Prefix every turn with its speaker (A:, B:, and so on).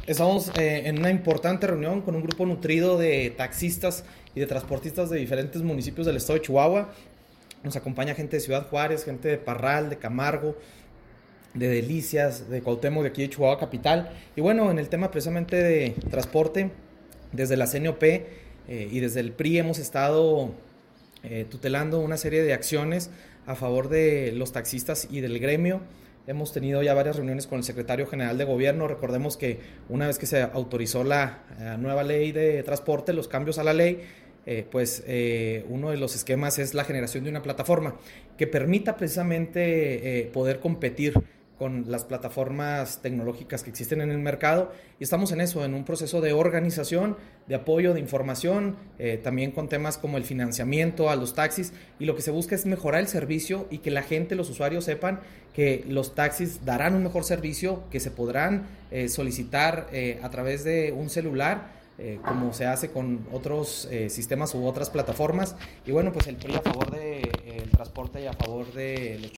A: Estamos en una importante reunión con un grupo nutrido de taxistas y de transportistas de diferentes municipios del estado de Chihuahua. Nos acompaña gente de Ciudad Juárez, gente de Parral, de Camargo, de Delicias, de Cuauhtémoc, de aquí de Chihuahua Capital. Y bueno, en el tema precisamente de transporte, desde la CNOP y desde el PRI hemos estado tutelando una serie de acciones a favor de los taxistas y del gremio. Hemos tenido ya varias reuniones con el secretario general de gobierno. Recordemos que una vez que se autorizó la nueva ley de transporte, los cambios a la ley, uno de los esquemas es la generación de una plataforma que permita precisamente poder competir con las plataformas tecnológicas que existen en el mercado, y estamos en eso, en un proceso de organización, de apoyo, de información, también con temas como el financiamiento a los taxis, y lo que se busca es mejorar el servicio y que la gente, los usuarios sepan que los taxis darán un mejor servicio, que se podrán solicitar a través de un celular, como se hace con otros sistemas u otras plataformas. Y bueno, pues el PRI a favor del transporte y a favor de los